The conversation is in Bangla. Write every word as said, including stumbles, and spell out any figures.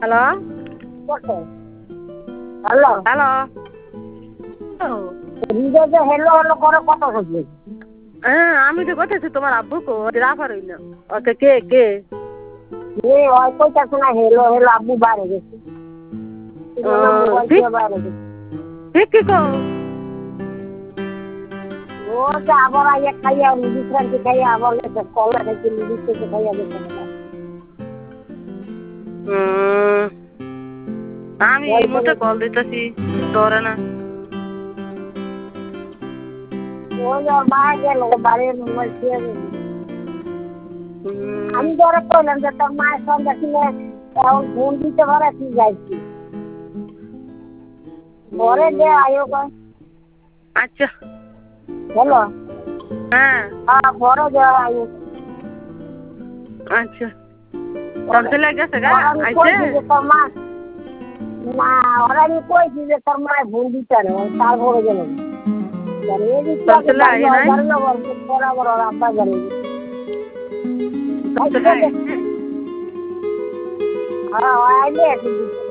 Hello hello hello Hriday hello hello করে কত হচ্ছে? হ্যাঁ আমি তো বলতেছি তোমার আব্বু কো রাফার হইল ওকে কে কে এ ওই কইতাছে না হেলো হেলো আব্বু বাইরে গেছে। ও, মোবাইল ঠিক দিয়ে বাইরে গেছে। ঠিক কি কো ও যে আবার আইয়া খাইয়া বিশ্রান্তি খাইয়া আবার গেছে কলা খাইছে লিবিস থেকে খাইয়া গেছে। হুম, আমি এই মুহূর্তে কল দিতেছি ধরে না। ওই ওর মা গেল বাড়ির মোবাইল খেয়ে গেল। হুম, আমি ধরে কইলাম যে তোর মায়ের সঙ্গে ছিল এখন ফোন দিতে পারে কি যাইছি ঘরে যে আয়ো কয় আচ্ছা হ্যালো হ্যাঁ হ্যাঁ ঘরে যে আয়ো আচ্ছা তোর ছেলে গেছে গা আমি আইছে কইছি যে তোর মা না ওরা আমি কইছি যে তোর মায়ের ফোন দিতে না তারপরে গেল তোর ছেলে আইয়ে নাই বরাবর ওর আব্বা গেল তোর ছেলে আইয়ে নাই? হ্যাঁ আইলে